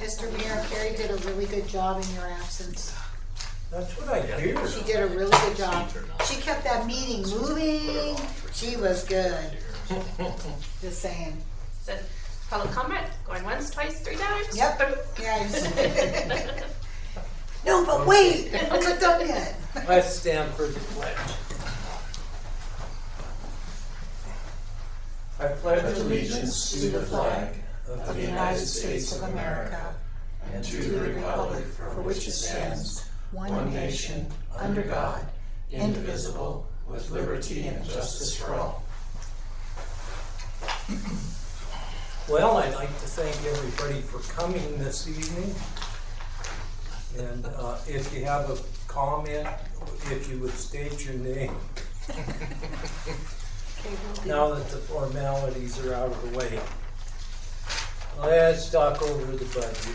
Mr. Mayor, Carrie did a really good job in your absence. That's what I hear. She did a really good job. She kept that meeting moving. She was good. Just saying. So, public comment, going once, twice, 3 times? Yep. Yeah. No, but wait, I'm not done yet. Let's stand for the pledge. I pledge allegiance to the flag of the United States of America and to the republic for which it stands, one nation, under God, indivisible, with liberty and justice for all. Well, I'd like to thank everybody for coming this evening. And if you have a comment, if you would state your name. Now that the formalities are out of the way, let's talk over the budget.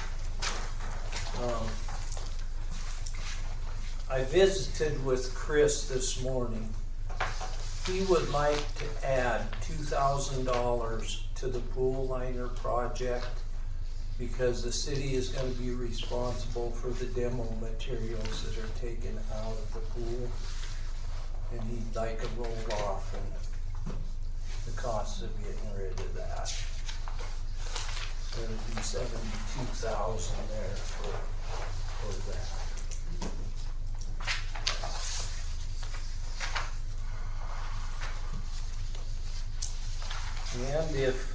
I visited with Chris this morning. He would like to add $2,000 to the pool liner project because the city is going to be responsible for the demo materials that are taken out of the pool. And he'd like a roll off and the cost of getting rid of that. There would be $72,000 there for that. And if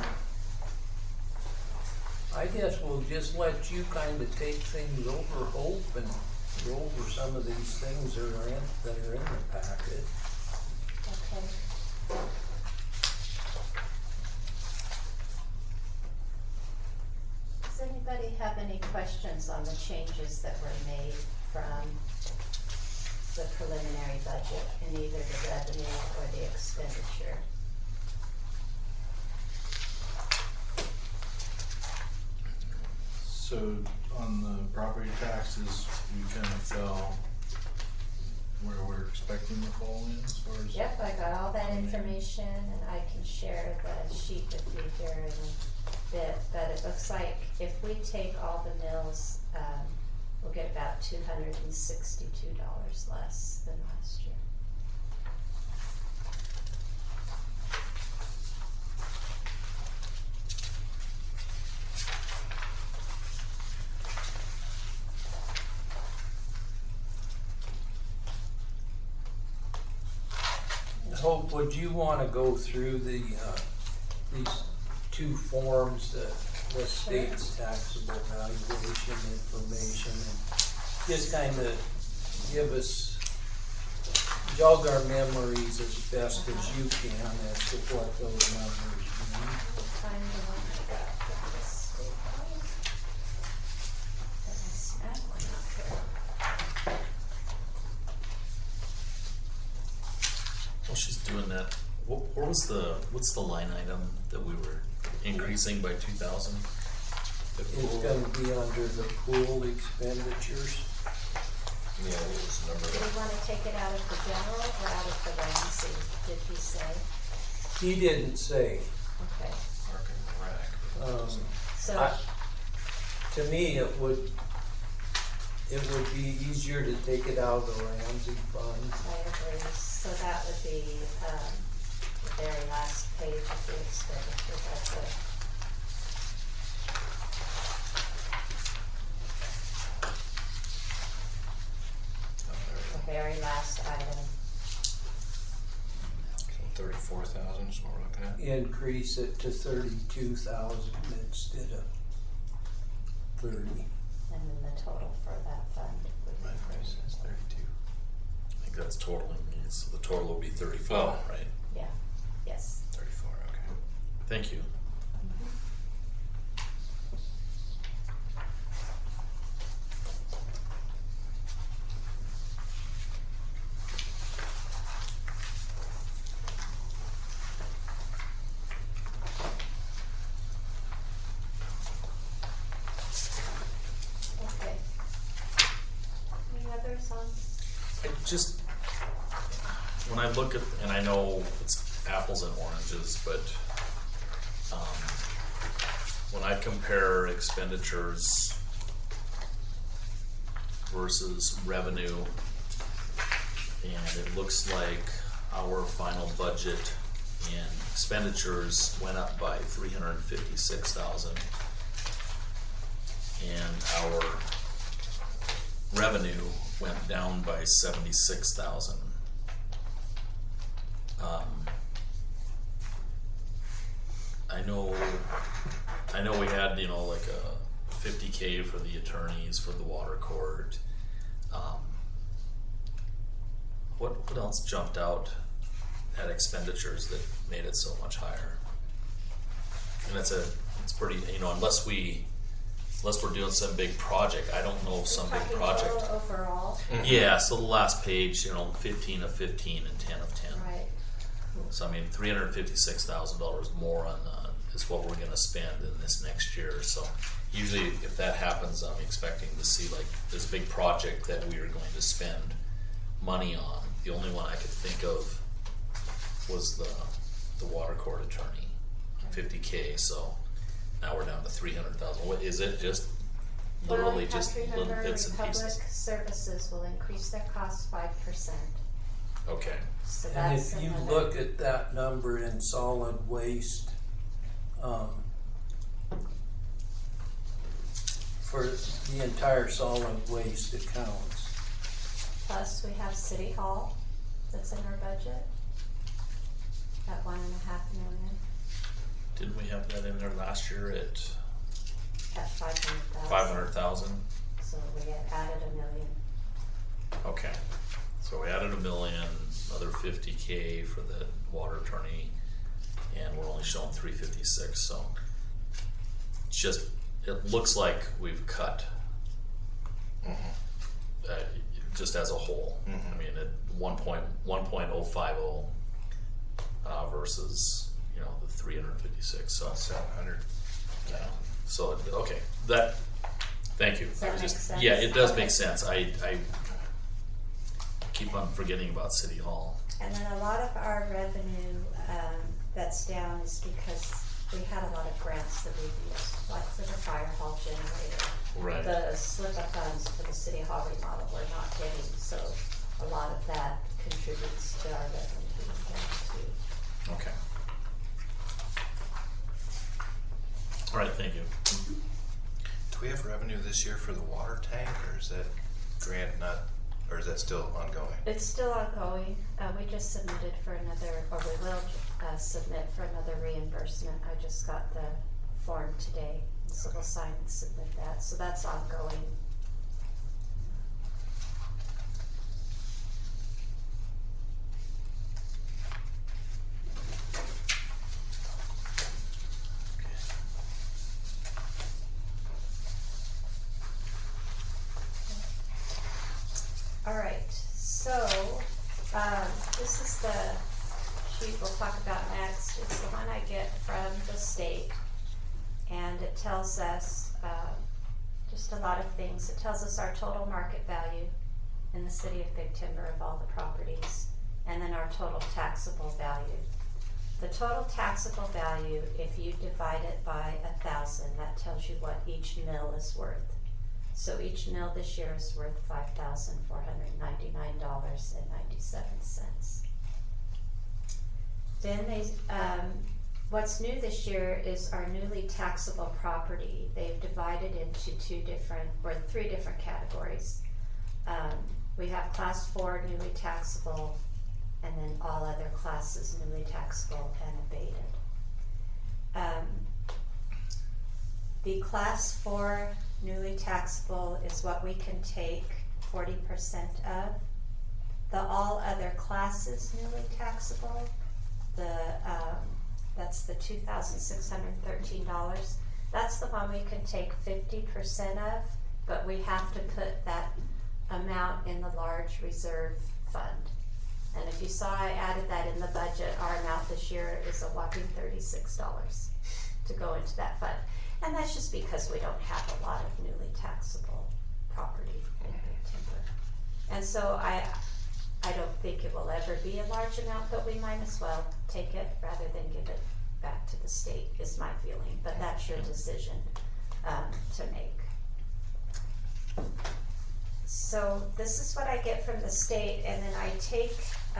I guess we'll just let you kind of take things over, Hope, and go over some of these things that are in the packet. Okay. Does anybody have any questions on the changes that were made from the preliminary budget in either the revenue or the expenditure? So on the property taxes, we kind of fell where we're expecting to fall in as far as... Yep, I got all that information and I can share the sheet with you here in a bit, but it looks like if we take all the mills, we'll get about $262 less than last year. Hope, would you want to go through these two forms that the state's taxable valuation information and just kind of give us, jog our memories as best as you can as to what those numbers mean. Find the one I got from the state. Did I snap one up here? While she's doing that, what's the line item that we were increasing by 2,000? It's going to be under the pool expenditures. Yeah, what was the number? Do we want to take it out of the general or out of the Ramsey? Did he say? He didn't say. Okay. Park and Rec. So To me, it would be easier to take it out of the Ramsey fund. I agree. So that would be the very last page of the expenditure budget. The very last item. So 34,000 is what we're looking at. Increase it to 32,000 instead of 30. And then the total for that fund would be My price is 32. I think that's totaling these. So the total will be 34, right? Yeah. Yes. 34, okay. Thank you. Okay. Any others on? I just, when I look at, and I know it's apples and oranges, but when I compare expenditures versus revenue, and it looks like our final budget and expenditures went up by $356,000, and our revenue went down by $76,000. I know we had, you know, like a $50K for the attorneys for the water court. What else jumped out at expenditures that made it so much higher? And it's pretty, you know, unless we're doing some big project. I don't know if some big project. Overall. Yeah, so the last page, you know, 15 of 15 and 10 of 10. Right. So I mean, $356,000 more on is what we're going to spend in this next year. So usually, if that happens, I'm expecting to see like this big project that we are going to spend money on. The only one I could think of was the water court attorney, $50K. So now we're down to $300,000. What is it? Just literally just little bits and Public pieces. Services will increase their costs 5%. Okay. So And that's if you another- look at that number in solid waste, for the entire solid waste accounts, Plus, we have City Hall that's in our budget at $1.5 million, Didn't we have that in there last year at at 500,000. 500,000? So we had added $1 million. Okay, so we added $1 million, another $50K for the water attorney, and we're only showing $356. So it's just, it looks like we've cut, just as a whole. I mean, at 1.050 versus, you know, the 356. So 700. yeah. So okay, thank you. Does that I was make just, sense? yeah, it does Okay. make sense. I keep on forgetting about City Hall. And then a lot of our revenue that's down is because we had a lot of grants that we've used, like for the fire hall generator. Right. The slip of funds for the City Hall remodel we're not getting, so a lot of that contributes to our revenue being down too. Okay. All right, thank you. Do we have revenue this year for the water tank, or is that grant not, or is that still ongoing? It's still ongoing. We just submitted for another, or we will submit for another reimbursement. I just got the form today, so we'll sign and submit that. So that's ongoing. All right, so this is the sheet we'll talk about next. It's the one I get from the state, and it tells us just a lot of things. It tells us our total market value in the city of Big Timber of all the properties, and then our total taxable value. The total taxable value, if you divide it by 1,000, that tells you what each mill is worth. So each mill this year is worth $5,499.97. Then what's new this year is our newly taxable property. They've divided into three different categories. We have class 4 newly taxable, and then all other classes newly taxable and abated. The class 4 newly taxable is what we can take 40% of. The all other classes newly taxable, that's the $2,613. That's the one we can take 50% of, but we have to put that amount in the large reserve fund. And if you saw, I added that in the budget. Our amount this year is a whopping $36 to go into that fund. And that's just because we don't have a lot of newly taxable property in Big Timber. And so I don't think it will ever be a large amount, but we might as well take it rather than give it back to the state. is my feeling, but that's your decision to make. So this is what I get from the state, and then I take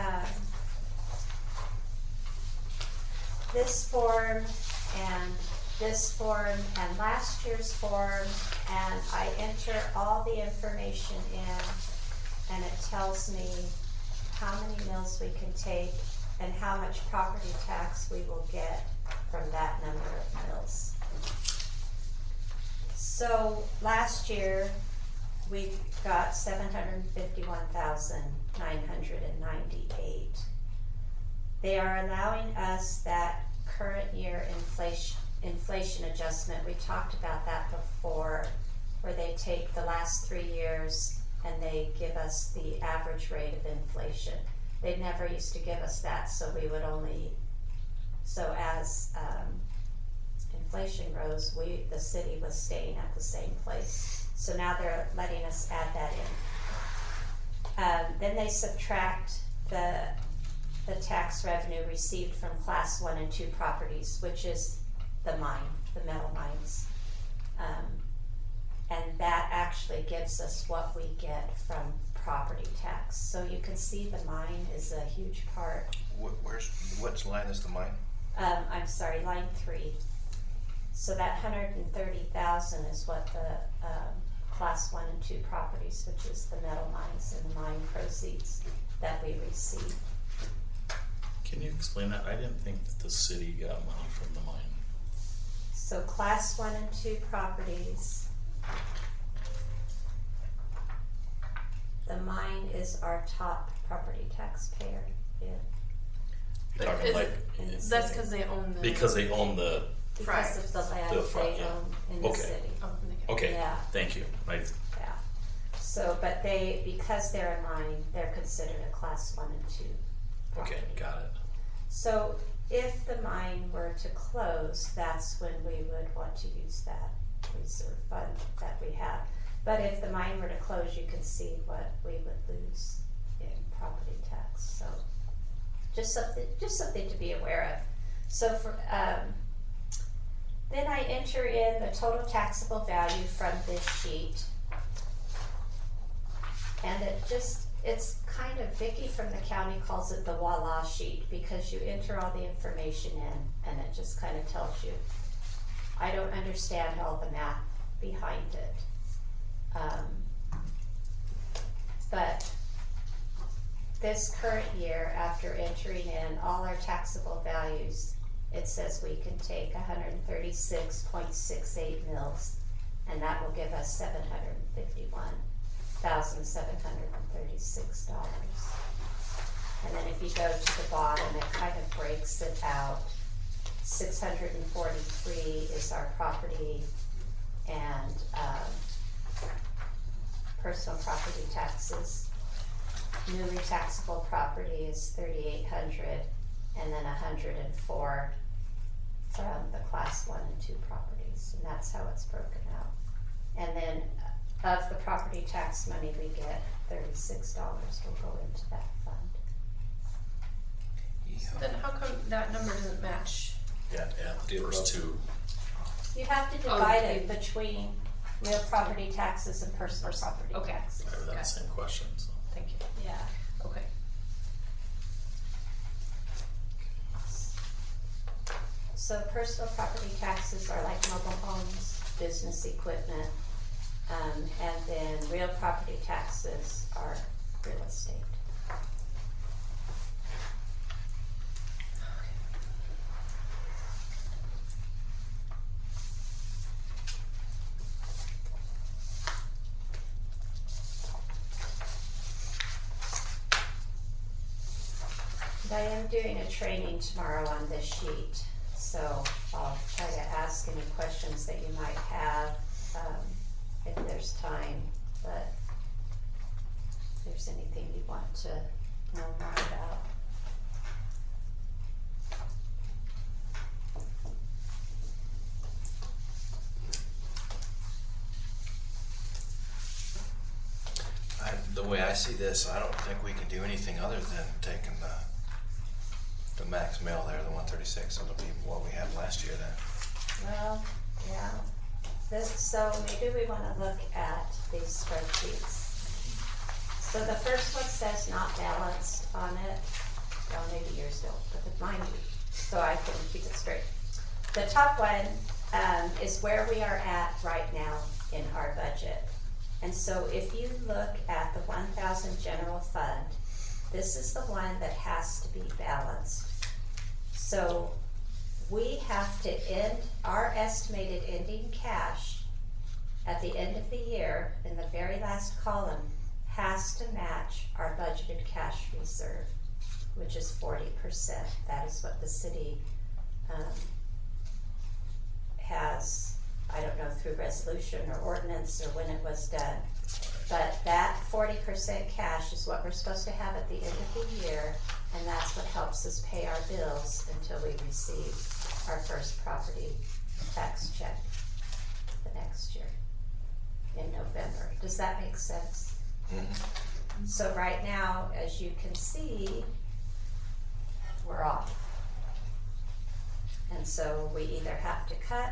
this form and this form and last year's form, and I enter all the information in, and it tells me how many mills we can take and how much property tax we will get from that number of mills. So last year we got 751,998. They are allowing us that current year inflation adjustment. We talked about that before, where they take the last 3 years and they give us the average rate of inflation. They never used to give us that, so we would only, so as inflation rose, the city was staying at the same place. So now they're letting us add that in. Then they subtract the tax revenue received from class 1 and 2 properties, which is the metal mines. And that actually gives us what we get from property tax. So you can see the mine is a huge part. What line is the mine? I'm sorry, line 3. So that 130,000 is what the class 1 and 2 properties, which is the metal mines and the mine proceeds that we receive. Can you explain that? I didn't think that the city got money from the mine. So class 1 and 2 properties, the mine is our top property taxpayer. Yeah. You're talking Is like it- that's because they own the. because they own the. Because of the land The front, they yeah. own in the Okay. city. Oh, and they- Okay. Yeah. Thank you. Right. Yeah. So, but because they're a mine, they're considered a class 1 and 2 property. Okay. Got it. So if the mine were to close, that's when we would want to use that reserve fund that we have. But if the mine were to close, you can see what we would lose in property tax. So just something to be aware of. So for then I enter in the total taxable value from this sheet, and it's kind of, Vicki from the county calls it the voila sheet, because you enter all the information in and it just kind of tells you. I don't understand all the math behind it. But this current year, after entering in all our taxable values, it says we can take 136.68 mills, and that will give us $751,736. And then if you go to the bottom, it kind of breaks it out. 643 is our property and personal property taxes. Newly taxable property is 3,800, and then 104 from the class 1 and 2 properties, and that's how it's broken out. And then of the property tax money we get, $36 will go into that fund. Then how come that number doesn't match? Yeah. The first two. You have to divide it between real property taxes and personal property Okay. taxes. I have that same question. So. Thank you. Yeah. Okay. So personal property taxes are like mobile homes, business equipment, and then real property taxes are real estate. I am doing a training tomorrow on this sheet, so I'll try to ask any questions that you might have if there's time, but if there's anything you want to know more about. The way I see this, I don't think we can do anything other than taking the max mill there, the 136. It'll be what we had last year then. Well, yeah. So maybe we want to look at these spreadsheets. So the first one says not balanced on it. Well, maybe yours don't, but mine do. So I can keep it straight. The top one is where we are at right now in our budget. And so if you look at the 1,000 general fund, this is the one that has to be balanced. So we have to end our estimated ending cash at the end of the year in the very last column has to match our budgeted cash reserve, which is 40%. That is what the city has, I don't know, through resolution or ordinance or when it was done. But that 40% cash is what we're supposed to have at the end of the year, and that's what helps us pay our bills until we receive our first property tax check the next year in November. Does that make sense? Mm-hmm. So right now, as you can see, we're off. And so we either have to cut,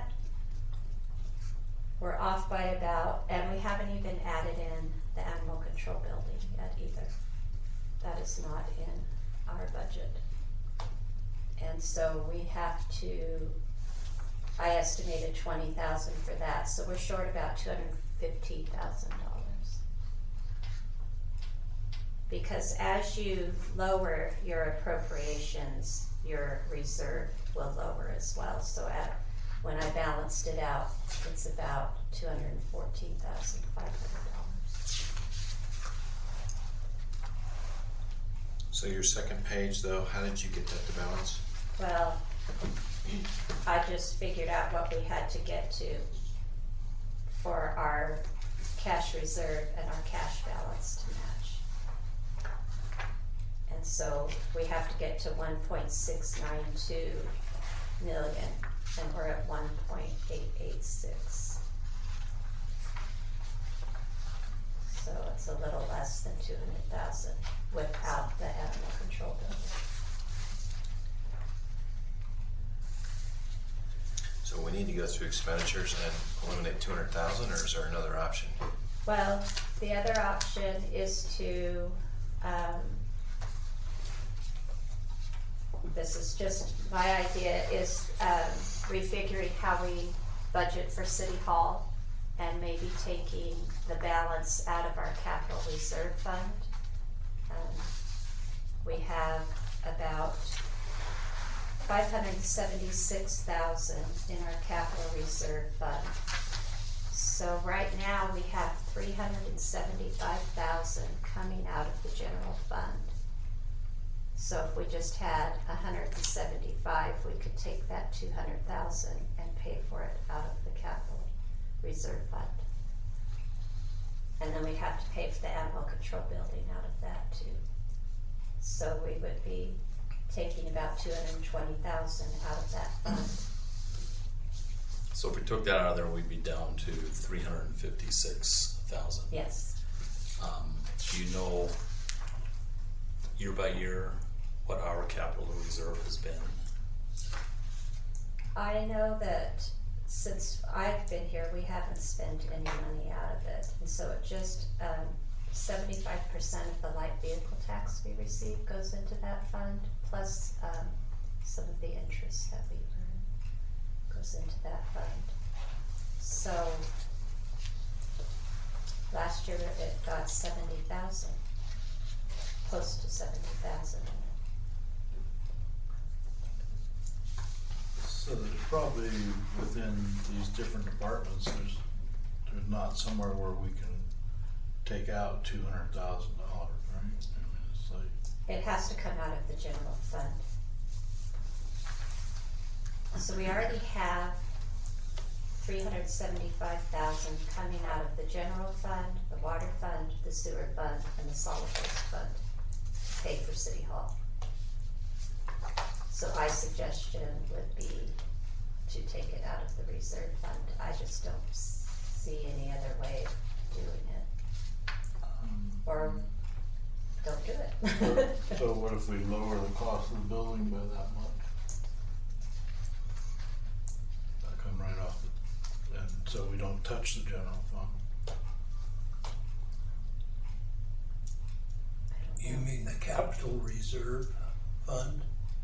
we're off by about, and we haven't even added in the animal control building yet either. That is not in our budget. And so we have to, I estimated $20,000 for that, so we're short about $215,000. Because as you lower your appropriations, your reserve will lower as well. So when I balanced it out, it's about $214,500. So your second page though, how did you get that to balance? Well, I just figured out what we had to get to for our cash reserve and our cash balance to match. And so we have to get to 1.692 million, and we're at 1.886. So it's a little less than 200,000 without the animal control building. So we need to go through expenditures and eliminate 200,000, or is there another option? Well, the other option is to, this is just, my idea is refiguring how we budget for City Hall and maybe taking the balance out of our capital reserve fund. We have about $576,000 in our capital reserve fund. So right now we have $375,000 coming out of the general fund. So if we just had 175, we could take that 200,000 and pay for it out of the capital reserve fund. And then we'd have to pay for the animal control building out of that too. So we would be taking about 220,000 out of that fund. So if we took that out of there, we'd be down to 356,000. Yes. Do you know year by year what our capital reserve has been? I know that since I've been here, we haven't spent any money out of it. And so it just, 75% of the light vehicle tax we receive goes into that fund, plus some of the interest that we earn goes into that fund. So last year it got 70,000, close to 70,000. So there's probably within these different departments, there's not somewhere where we can take out $200,000, right? I mean, it's like it has to come out of the general fund. So we already have 375,000 coming out of the general fund, the water fund, the sewer fund, and the solid waste fund to pay for City Hall. So my suggestion would be to take it out of the reserve fund. I just don't see any other way of doing it. Or don't do it. So what if we lower the cost of the building by that much? That come don't touch the general fund. You mean the capital reserve fund?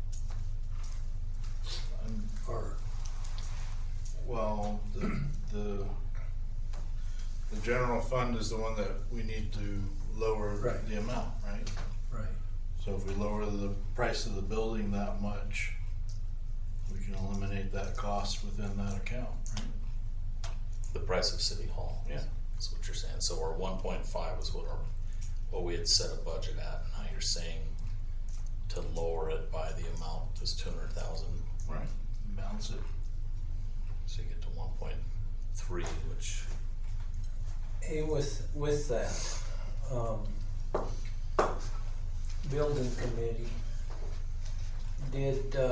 Or, Well, the general fund is the one that we need to lower Right. the amount, right? right, So if we lower the price of the building that much, we can eliminate that cost within that account, right? The price of City Hall. Yeah. That's what you're saying. So our 1.5 was what we had set a budget at. Now you're saying to lower it by the amount is 200,000. Right. Balance it. So you get to 1.3, which hey, with that, building committee, did,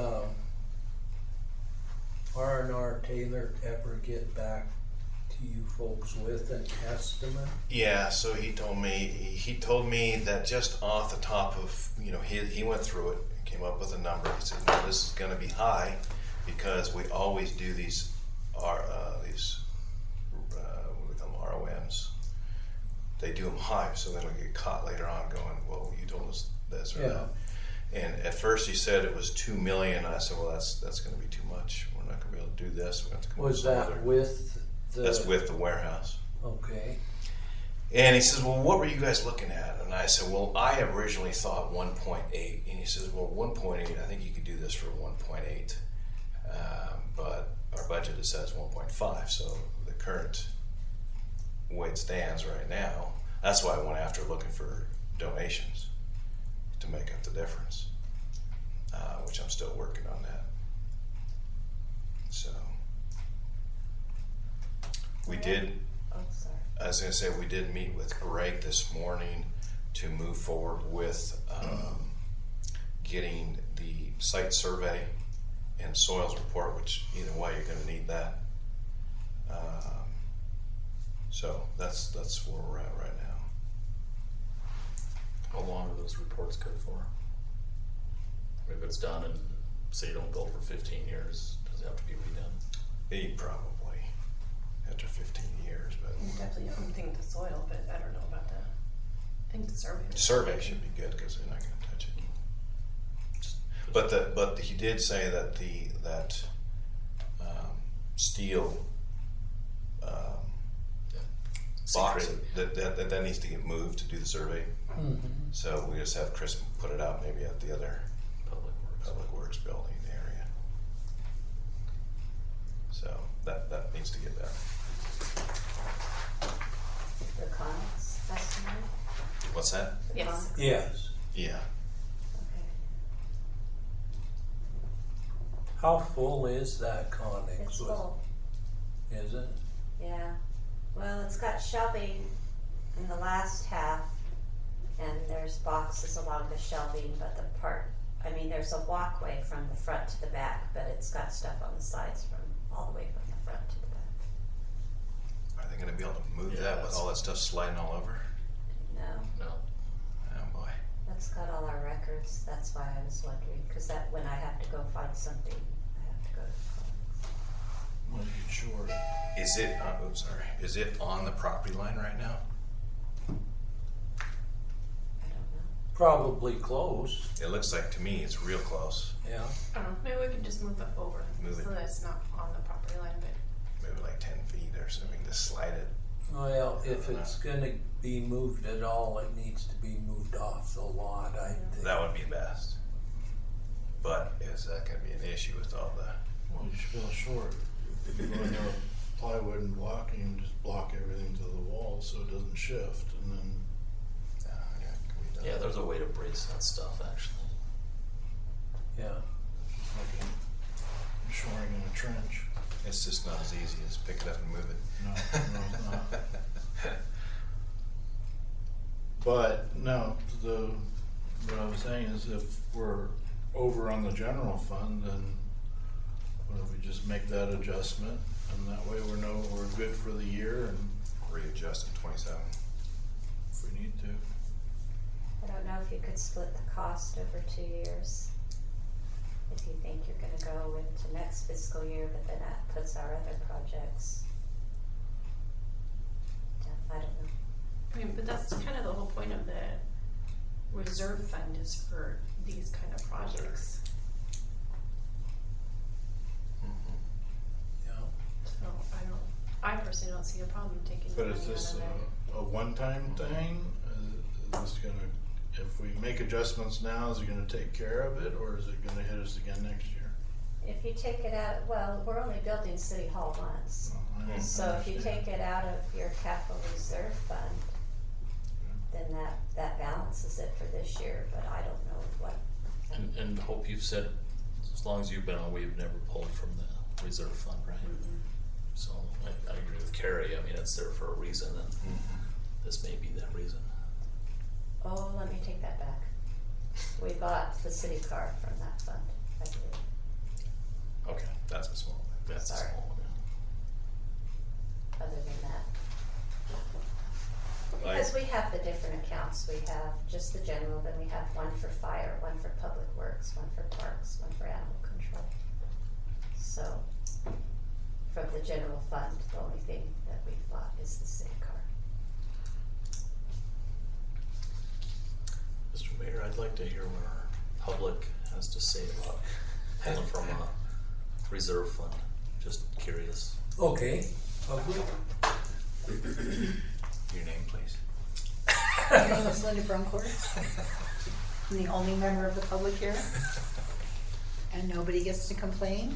R&R Taylor ever get back to you folks with an estimate? Yeah, so he told me that just off the top of, he went through it and came up with a number. He said, no, this is gonna be high because we always do these what do we call them, ROMs. They do them high, so then we get caught later on going, well, you told us this or that. And at first he said it was $2 million. I said, well, that's gonna be too much. We're not gonna be able to do this. We're gonna have to come up Was with some that other- with the? That's with the warehouse. Okay, And he says, well, what were you guys looking at? And I said, well, I originally thought 1.8. And he says, well, 1.8, I think you could do this for 1.8. But our budget says 1.5. So the current way it stands right now, that's why I went after looking for donations to make up the difference, which I'm still working on that. So we did. Oh, sorry. I was going to say, we did meet with Greg this morning to move forward with getting the site survey and soils report, which either way you're going to need that. So that's where we're at right now. how long are those reports good for? If it's done and say you don't build for 15 years, does it have to be redone? Probably after 15 years, but Definitely don't think the soil, but I don't know about that. I think the survey. survey should be good because they're not going to touch it. But he did say that that steel box that needs to get moved to do the survey. So we just have Chris put it out maybe at the other Public Works building area. So that needs to get done. The Conex estimate? What's that? Yes. yes. Yeah. Okay. How full is that Conex? It's full, Is it? yeah. Well, it's got shelving in the last half, and there's boxes along the shelving, but there's a walkway from the front to the back, but it's got stuff on the sides from all the way from the front to the back. Are they going to be able to move Yeah, that with that's- all that stuff sliding all over? No, No. Oh boy. that's got all our records, that's why I was wondering, cause that, when I have to go find something, I have to go to Conex. Well, you short. Is it? Is it on the property line right now? I don't know. Probably close, It looks like to me it's real close. yeah. I don't know. Maybe we can just move it over Move it. so that it's not on the property line, but Maybe like 10 feet or so. We can just slide it. Well, if it's gonna be moved at all, it needs to be moved off the lot, I think. That would be best. But is that going to be an issue with all the? Well, you feel short. If you're going to plywood and block, you can just block everything to the wall so it doesn't shift, and then Yeah, there's a way to brace that stuff actually. Yeah, like a shoring in a trench. It's just not as easy as pick it up and move it. No, it's not. But no, what I was saying is if we're over on the general fund, then what if we just make that adjustment, and that way we're good for the year, and Readjust in 27. if we need to. I don't know if you could split the cost over 2 years. If you think you're gonna go into next fiscal year, but then that puts our other projects I don't know. I mean, but that's kind of the whole point of the reserve fund is for these kind of projects. Yeah. So I personally don't see a problem taking But money is this out of there. a one-time thing? Is this gonna, if we make adjustments now, is it gonna take care of it, or is it gonna hit us again next year? If you take it out, well, we're only building City Hall once. So if you take it out of your capital reserve fund, then that balances it for this year, but I don't know what. And Hope, you've said, as long as you've been on, we've never pulled from the reserve fund, right? Mm-hmm. So I agree with Carrie. I mean, it's there for a reason, and this may be that reason. Oh, let me take that back. We bought the city car from that fund, I believe. Okay, that's a small one. That's Sorry. a small one. Other than that. Because we have the different accounts. We have just the general, then we have one for fire, one for public works, one for parks, one for animal control. So from the general fund, the only thing that we've bought is the city car. Mr. Mayor, I'd like to hear what our public has to say about pulling from a reserve fund. Just curious. Okay, public? Your name, please. My name is Linda Bruncourt. I'm the only member of the public here, and nobody gets to complain.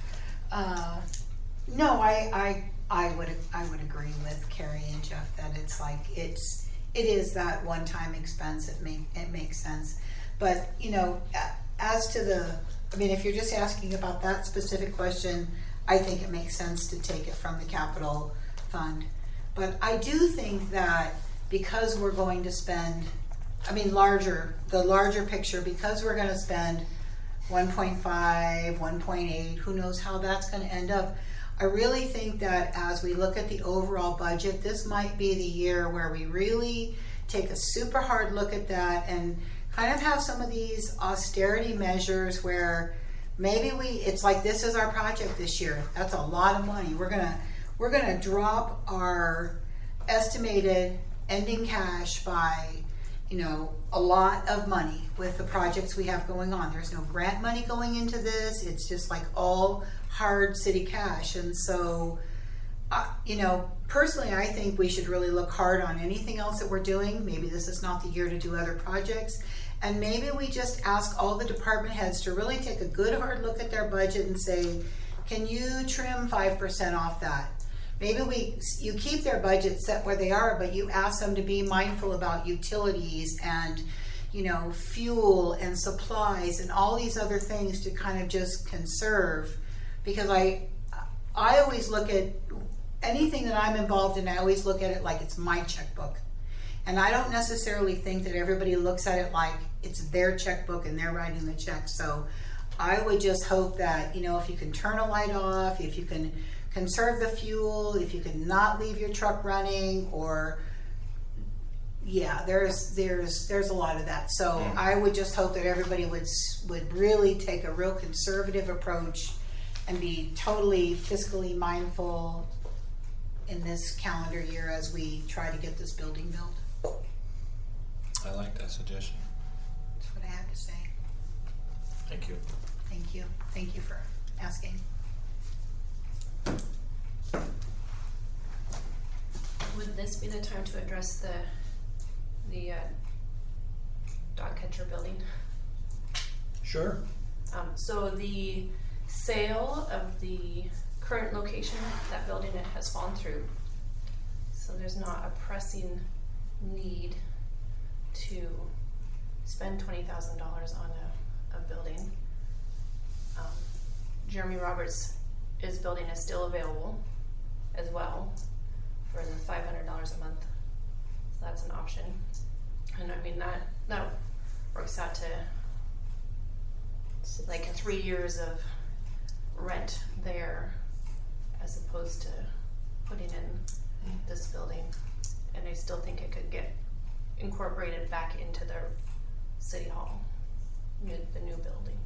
No, I would agree with Carrie and Jeff that it's like it is that one-time expense. It makes sense, but you know, as to if you're just asking about that specific question, I think it makes sense to take it from the capital fund. But I do think that because we're going to spend, the larger picture, because we're going to spend 1.5, 1.8, who knows how that's going to end up. I really think that as we look at the overall budget, this might be the year where we really take a super hard look at that and kind of have some of these austerity measures where maybe it's like this is our project this year. That's a lot of money. We're gonna drop our estimated ending cash by, a lot of money with the projects we have going on. There's no grant money going into this. It's just like all hard city cash. And so, personally, I think we should really look hard on anything else that we're doing. Maybe this is not the year to do other projects. And maybe we just ask all the department heads to really take a good hard look at their budget and say, can you trim 5% off that? Maybe you keep their budget set where they are, but you ask them to be mindful about utilities and, fuel and supplies and all these other things to kind of just conserve. Because I always look at anything that I'm involved in, I always look at it like it's my checkbook. And I don't necessarily think that everybody looks at it like it's their checkbook and they're writing the check. So I would just hope that, if you can turn a light off, if you can conserve the fuel, if you can not leave your truck running, or there's a lot of that. So I would just hope that everybody would really take a real conservative approach and be totally fiscally mindful in this calendar year as we try to get this building built. I like that suggestion. That's what I have to say. Thank you. Thank you. Thank you for asking. Would this be the time to address the dog catcher building? Sure. So the sale of the current location, that building, it has fallen through. So there's not a pressing need to spend $20,000 on a building. Jeremy Roberts' building is still available as well for the $500 a month. So that's an option. And that works out to like 3 years of rent there as opposed to putting in this building. And I still think it could get incorporated back into their city hall, the new building.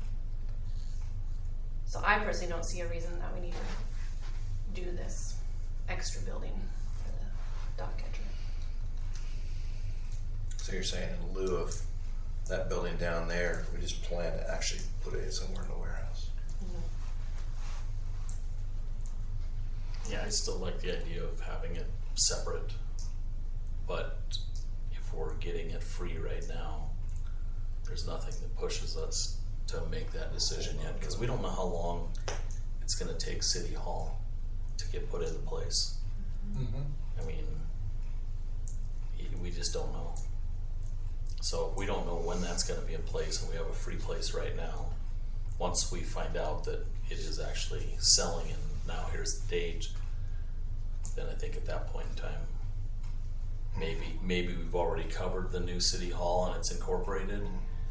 So I personally don't see a reason that we need to do this extra building for the dog catcher. So you're saying in lieu of that building down there, we just plan to actually put it somewhere in the warehouse? Yeah, I still like the idea of having it separate, but if we're getting it free right now, there's nothing that pushes us to make that decision yet, because we don't know how long it's gonna take City Hall to get put into place. I mean, we just don't know. So if we don't know when that's gonna be in place, and we have a free place right now, once we find out that it is actually selling and now here's the date, then I think at that point in time, maybe we've already covered the new City Hall and it's incorporated.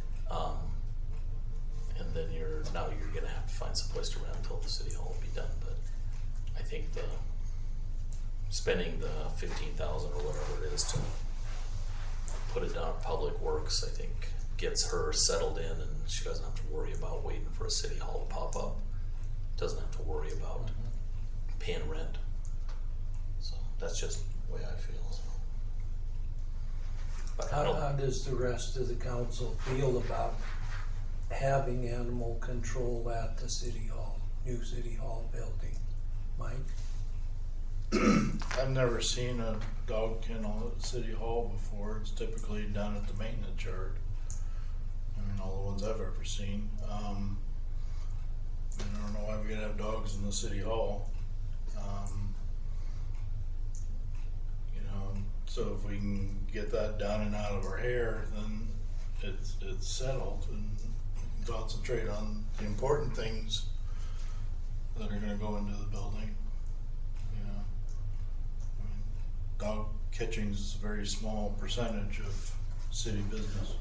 And then you're gonna have to find some place to rent until the City Hall will be done. But I think spending the $15,000 or whatever it is to put it down at Public Works, I think gets her settled in, and she doesn't have to worry about waiting for a City Hall to pop up. Doesn't have to worry about paying rent. So that's just the way I feel. So. But How does the rest of the council feel about having animal control at the City Hall, new City Hall building? Mike? I've never seen a dog kennel at City Hall before. It's typically done at the maintenance yard. I mean, all the ones I've ever seen. I don't know why we gotta have dogs in the City Hall. So if we can get that down and out of our hair, then it's settled, and concentrate on the important things that are going to go into the building. I mean, dog catching is a very small percentage of city business.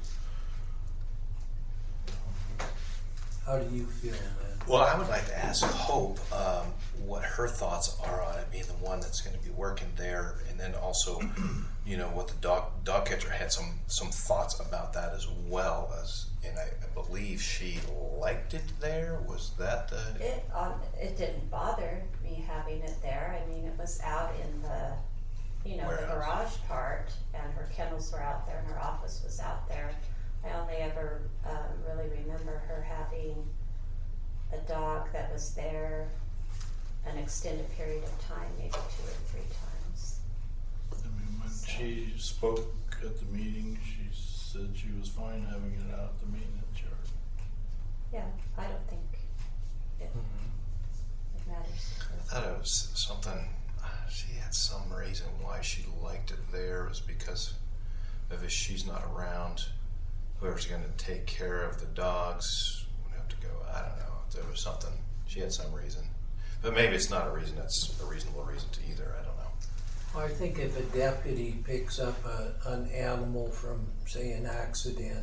How do you feel, man? Well, I would like to ask Hope what her thoughts are on it, being the one that's going to be working there, and then also, what the dog catcher had some thoughts about that as well as, and I believe she liked it there. Was that It didn't bother me having it there. I mean, it was out in the the garage part, and her kennels were out there, and her office was out there. I only ever really remember her having a dog that was there an extended period of time, maybe 2 or 3 times. I mean, when she spoke at the meeting, she said she was fine having it out at the maintenance yard. Yeah, I don't think it matters. I thought it was something, she had some reason why she liked it there. It was because of if she's not around, whoever's going to take care of the dogs would have to go. I don't know. There was something. She had some reason. But maybe it's not a reason that's a reasonable reason to either. I don't know. I think if a deputy picks up an animal from, say, an accident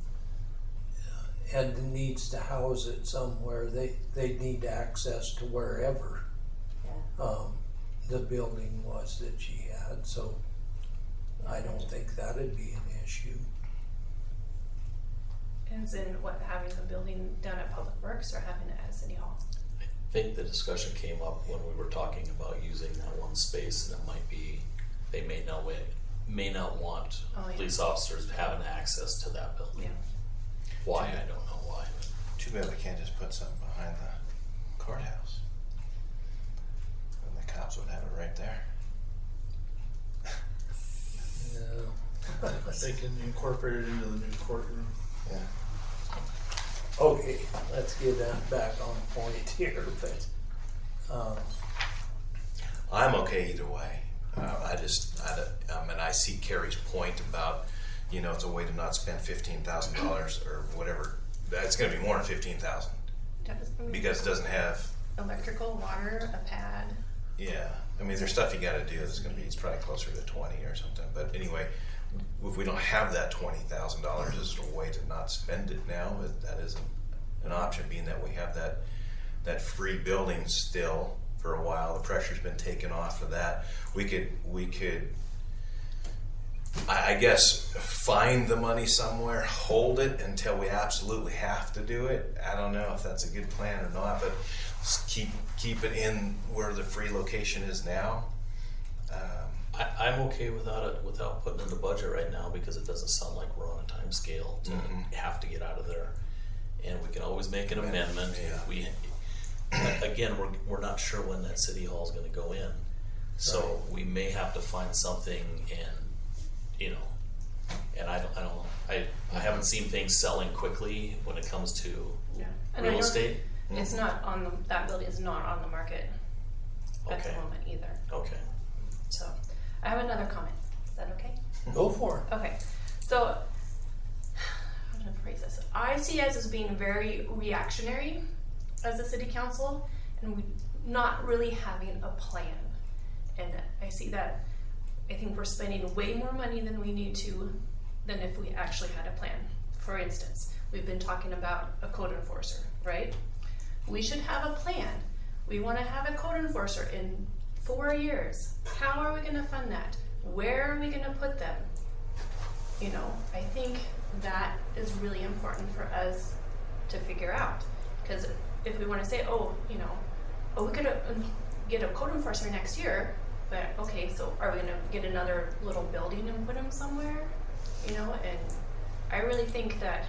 and needs to house it somewhere, they need access to wherever the building was that she had. So I don't think that'd be an issue. As in what, having the building done at Public Works or having it at City Hall? I think the discussion came up when we were talking about using that one space, and it might be they may not want police officers having access to that building. Yeah. Why? I don't know why. Too bad we can't just put something behind the courthouse. And the cops would have it right there. Yeah. They can incorporate it into the new courtroom. Yeah. Okay, let's get that back on point here. But I'm okay either way. I see Carrie's point about, it's a way to not spend $15,000 or whatever. It's going to be more than $15,000 because it doesn't have electrical, water, a pad. Yeah, I mean, there's stuff you got to do. It's probably closer to 20 or something. But anyway, if we don't have that $20,000, is there a way to not spend it now? That isn't an option, being that we have that free building still for a while. The pressure's been taken off of that. We could, I guess, find the money somewhere, hold it until we absolutely have to do it. I don't know if that's a good plan or not, but keep it in where the free location is now. I'm okay without putting in the budget right now, because it doesn't sound like we're on a time scale to have to get out of there. And we can always make an amendment if we, again, we're not sure when that city hall is gonna go in. So we may have to find something, and, you know, and I don't know. I haven't seen things selling quickly when it comes to And real estate. It's not on that building is not on the market at the moment either. Okay. So I have another comment. Is that okay? Go for it. Okay. So how do I phrase this? I see us as being very reactionary as a city council, and we not really having a plan. And I see that I think we're spending way more money than we need to, than if we actually had a plan. For instance, we've been talking about a code enforcer, right? We should have a plan. We want to have a code enforcer in 4 years. How are we going to fund that? Where are we going to put them? You know, I think that is really important for us to figure out. Because if we want to say, we could get a code enforcer next year, but okay, so are we going to get another little building and put them somewhere? You know, and I really think that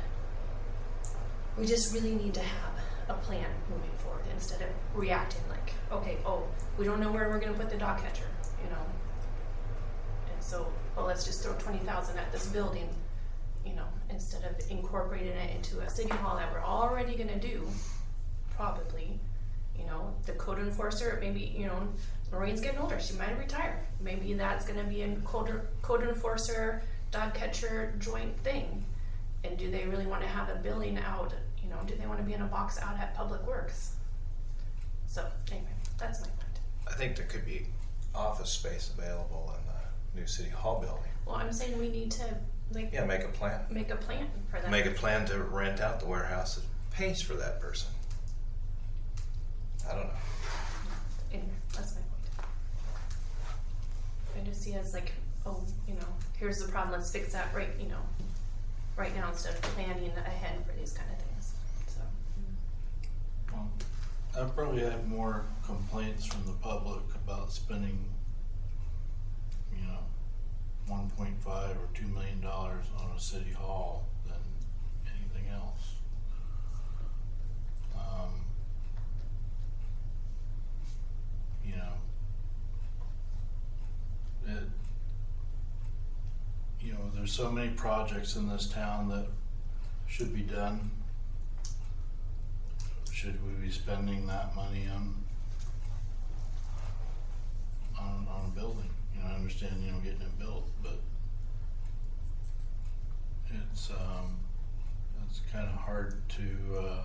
we just really need to have a plan moving forward instead of reacting like, okay, we don't know where we're going to put the dog catcher, you know. And so, let's just throw $20,000 at this building, you know, instead of incorporating it into a city hall that we're already going to do, probably. You know, the code enforcer, maybe, you know, Maureen's getting older, she might retire. Maybe that's going to be a code enforcer, dog catcher joint thing. And do they really want to have a building out, you know, do they want to be in a box out at Public Works? So, anyway, that's my point. I think there could be office space available in the new city hall building. Well, I'm saying we need to, like... Yeah, make a plan. Make a plan for that. Make a plan to rent out the warehouse that pays for that person. I don't know. Anyway, that's my point. I just see as like, you know, here's the problem, let's fix that right now instead of planning ahead for these kind of things. So. Well, I've probably had more complaints from the public about spending, you know, $1.5 or $2 million on a city hall than anything else. You know, there's so many projects in this town that should be done. Should we be spending that money on a building? You know, I understand, you know, getting it built, but it's kind of hard to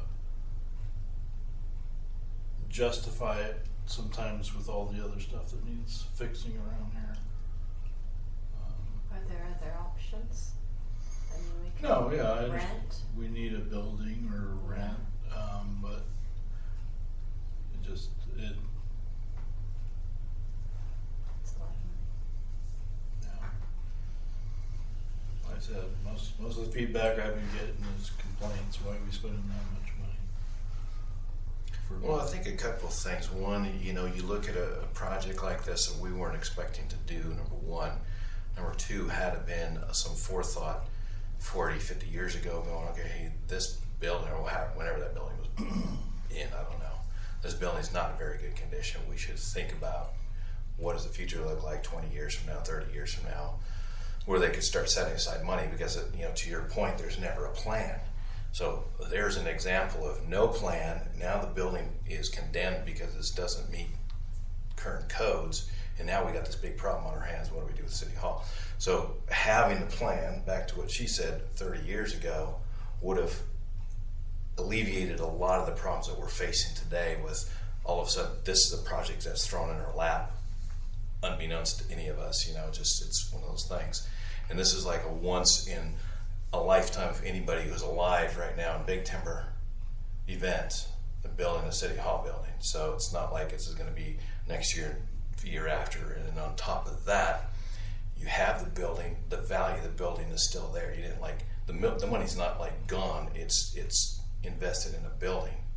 justify it sometimes with all the other stuff that needs fixing around here. Are there other options? I mean, we could No, yeah, rent. we need a building or rent, but it It's a lot of money. yeah. Like I said, most of the feedback I've been getting is complaints. Why are we spending that much money? Well, I think a couple of things. One, you know, you look at a project like this that we weren't expecting to do, number one. Number two, had it been some forethought 40, 50 years ago, going, okay, hey, this building, or whenever that building was in, I don't know, this building's not in very good condition. We should think about what does the future look like 20 years from now, 30 years from now, where they could start setting aside money, because, you know, to your point, there's never a plan. So there's an example of no plan. Now the building is condemned because this doesn't meet current codes. And now we got this big problem on our hands. What do we do with City Hall? So having the plan, back to what she said 30 years ago, would have alleviated a lot of the problems that we're facing today with all of a sudden this is a project that's thrown in our lap, unbeknownst to any of us, you know, just it's one of those things. And this is like a once in a lifetime of anybody who's alive right now in Big Timber event, the building a City Hall building. So it's not like it's going to be next year, the year after, and on top of that, you have the building. The value of the building is still there. You didn't like the money's not like gone. It's invested in a building,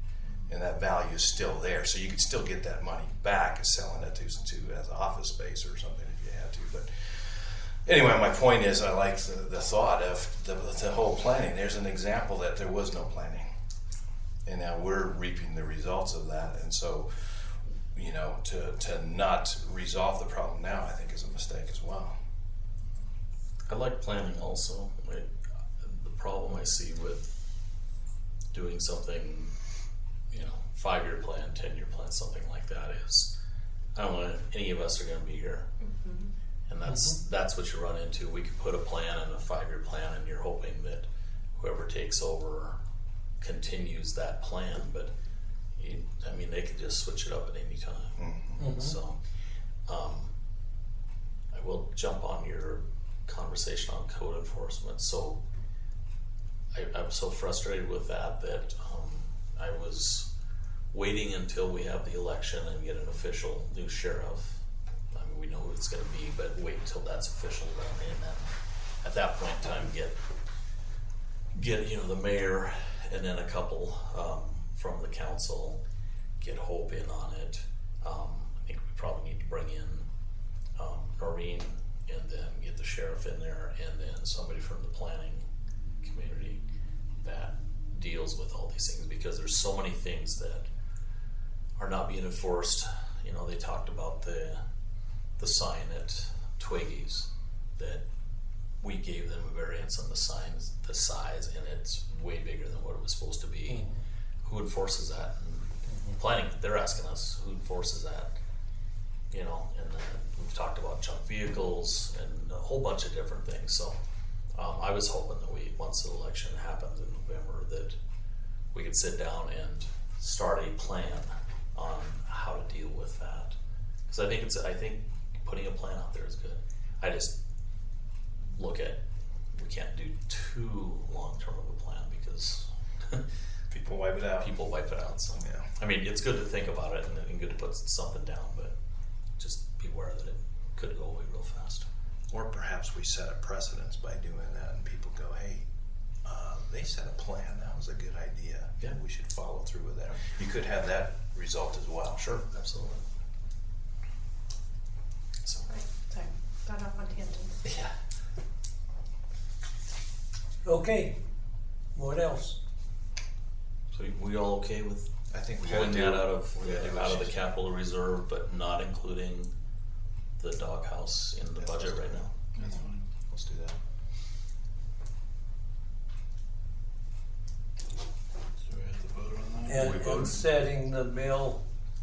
and that value is still there. So you could still get that money back as selling it to as office space or something if you had to. But anyway, my point is, I like the thought of the whole planning. There's an example that there was no planning, and now we're reaping the results of that. And so, you know, to not resolve the problem now, I think is a mistake as well. I like planning also. The problem I see with doing something, you know, 5-year plan, 10-year plan, something like that is, I don't know if any of us are going to be here. And that's what you run into. We could put a plan in a 5-year plan, and you're hoping that whoever takes over continues that plan. But I mean, they could just switch it up at any time. So I will jump on your conversation on code enforcement. So I'm so frustrated with that I was waiting until we have the election and get an official new sheriff. I mean, we know who it's going to be, but wait until that's official, and then at that point in time get you know, the mayor and then a couple from the council, get Hope in on it. I think we probably need to bring in Noreen, and then get the sheriff in there, and then somebody from the planning community that deals with all these things, because there's so many things that are not being enforced. You know, they talked about the sign at Twiggy's, that we gave them a variance on the signs, the size, and it's way bigger than what it was supposed to be. Who enforces that? And planning, they're asking us, who enforces that? You know, and we've talked about junk vehicles and a whole bunch of different things. So I was hoping that once the election happens in November, that we could sit down and start a plan on how to deal with that. Because I think putting a plan out there is good. I just look at, we can't do too long-term of a plan, because People wipe it out. So Yeah. I mean, it's good to think about it and good to put something down, but just be aware that it could go away real fast. Or perhaps we set a precedence by doing that, and people go, hey, they set a plan. That was a good idea. Yeah. We should follow through with that. You could have that result as well. Sure, absolutely. So, Right, sorry, got off on tangents. yeah. Okay, what else? So we all okay with I think we pulling got to that do out of the capital reserve, but not including the doghouse in the budget right now? That's fine. Let's do that. So we have to vote on that? And setting the mill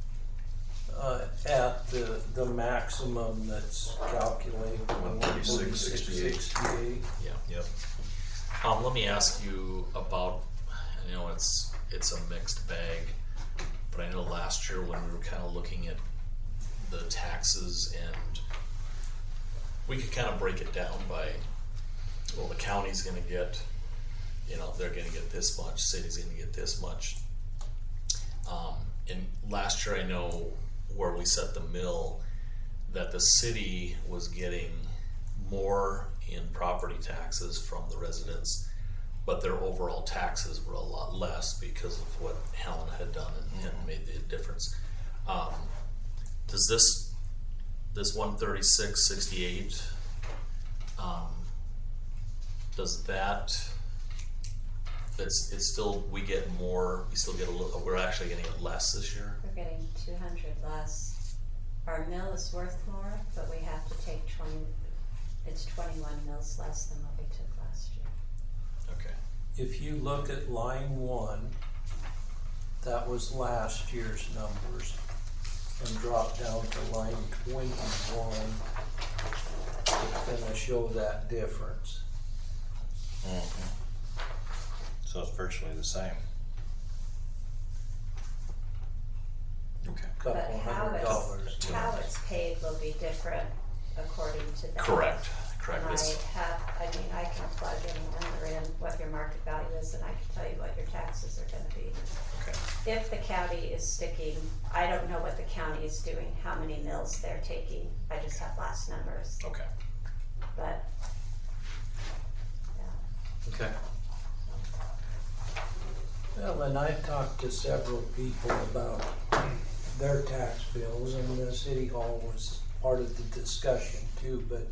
at the maximum that's calculated. 136.68. Yeah. Yep. Let me ask you about, I know it's a mixed bag, but I know last year when we were kind of looking at the taxes, and we could kind of break it down by, well, the county's gonna get, you know, they're gonna get this much, city's gonna get this much. And last year I know where we set the mill, that the city was getting more in property taxes from the residents, but their overall taxes were a lot less because of what Helen had done and made the difference. Does this 136.68, does that, it's still, we get more, we still get a little, we're actually getting it less this year? We're getting 200 less. Our mill is worth more, but we have to take 21 mills less than what we took last year. Okay. If you look at line 1, that was last year's numbers, and drop down to line 21, it's gonna show that difference. So it's virtually the same. Okay. Couple $100. How it's paid will be different according to that. Correct. And I can plug in a number in what your market value is, and I can tell you what your taxes are gonna be. Okay. If the county is sticking, I don't know what the county is doing, how many mills they're taking, I just have last numbers, Okay. but, yeah. Okay. Well, and I've talked to several people about their tax bills, and the city hall was part of the discussion too, but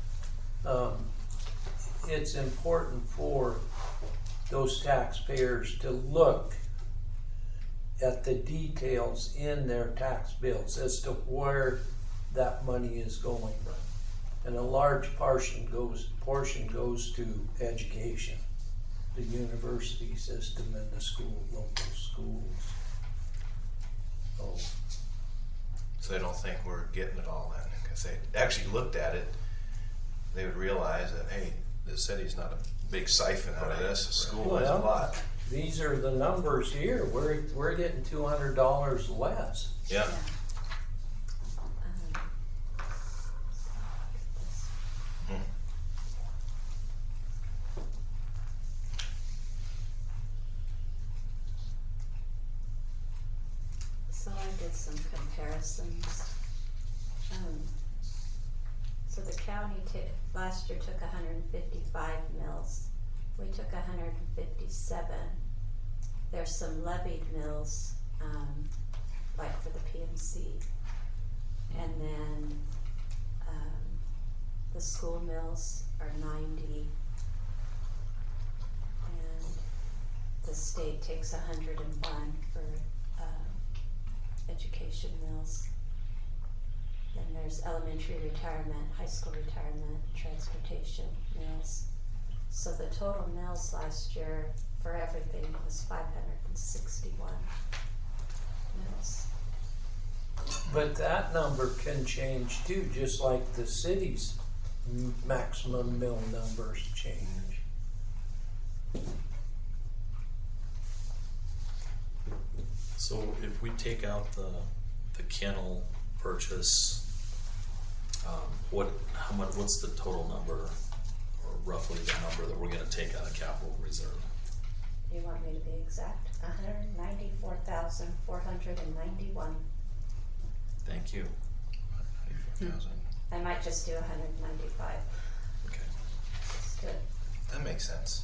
it's important for those taxpayers to look at the details in their tax bills as to where that money is going. And a large portion goes to education, the university system and the local schools. So they don't think we're getting it all then, because they actually looked at it, they would realize that, hey, the city's not a big siphon out of this, the school has a lot. These are the numbers here. We're getting $200 less. Yeah. So I did some comparisons. So the county last year took 155 mills. We took 157. There's some levied mills, like for the PMC. And then the school mills are 90. And the state takes 101 for education mills. Then there's elementary retirement, high school retirement, transportation mills. So the total mills last year for everything was 561 mills. But that number can change too, just like the city's maximum mill numbers change. So if we take out the kennel purchase, what's the total number, or roughly the number that we're gonna take out of capital reserve? You want me to be exact? 194,491. Thank you. 94,000. I might just do 195. Okay. That's good. That makes sense.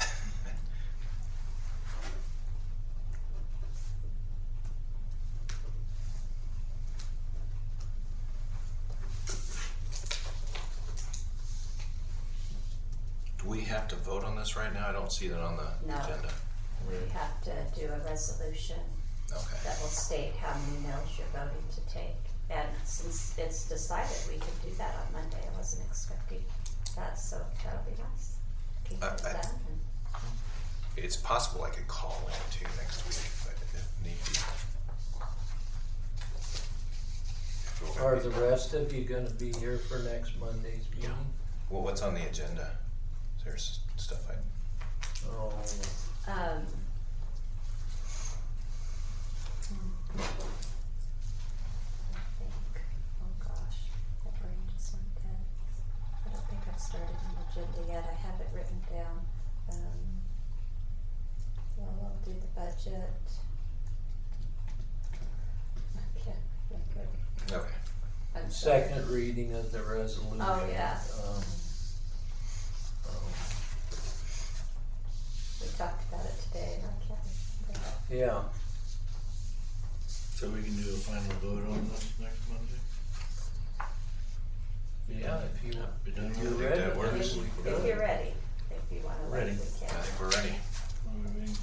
Do we have to vote on this right now? I don't see that on the No. agenda. We have to do a resolution Okay. that will state how many mills you're voting to take. And since it's decided, we can do that on Monday. I wasn't expecting that, so that'll be nice. Keep it done. And It's possible I could call in too next week if need be. If we're gonna Are be- the rest of you gonna be here for next Monday's meeting? Well, what's on the agenda? Is there stuff I? Oh, I think, oh gosh, my brain just went dead. I don't think I've started an agenda yet. I have it written down. Well, I'll do the budget. I can't think of. Okay. I'm sorry. second reading of the resolution. Oh, yeah. We talked about it today and I can't remember. Yeah, So we can do a final vote on this next Monday? yeah, if you want. Be done If with you're it? ready. that works. If you're ready, if you wanna wait, Ready. we I can. think we're ready. Moving.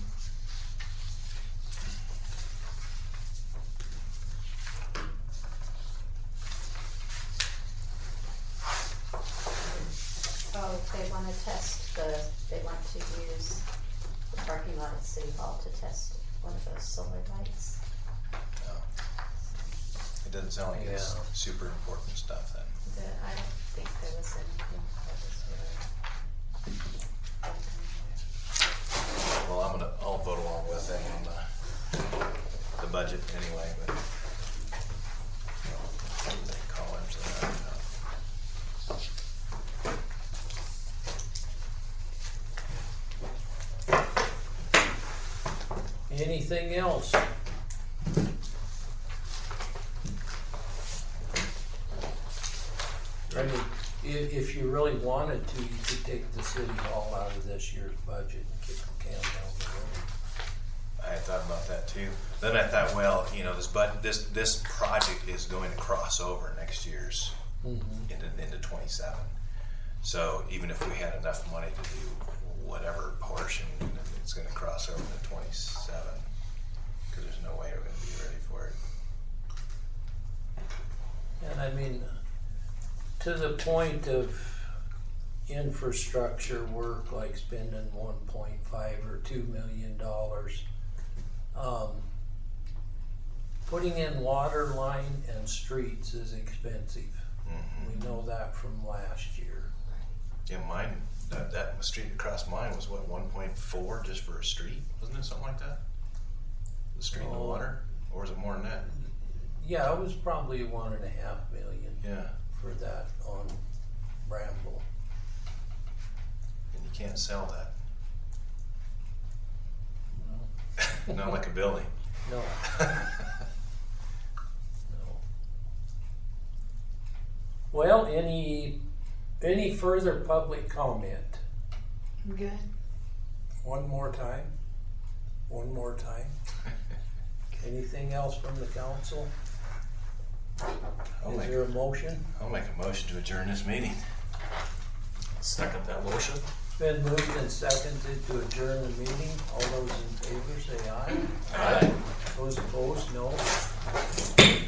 Oh, they wanna they want to use the parking lot at City Hall to test one of those solar lights. No. It doesn't sound like it's Yeah. super important stuff then. I don't think there was anything that was really. Well, I'll vote along with them on the budget anyway, but. Call into that. Anything else? I mean, if you really wanted to, you could take the city hall out of this year's budget and kick the can down the road. I had thought about that too. Then I thought, well, you know, this project is going to cross over next year's into 27. So even if we had enough money to do whatever portion, it's going to cross over to 27 because there's no way we're going to be ready for it. And I mean, to the point of infrastructure work, like spending 1.5 or $2 million, putting in water line and streets is expensive. We know that from last year. Yeah, mine, that street across mine was what, 1.4 just for a street? Wasn't it something like that? The street and the water? Or was it more than that? Yeah, it was probably $1.5 million. Yeah. For that on Bramble. And you can't sell that. Not like a building. No. Well, any further public comment? I'm good. One more time. Anything else from the council? Is there a motion? I'll make a motion to adjourn this meeting. Second that motion. It's been moved and seconded to adjourn the meeting. All those in favor say aye. Aye. Those opposed, no.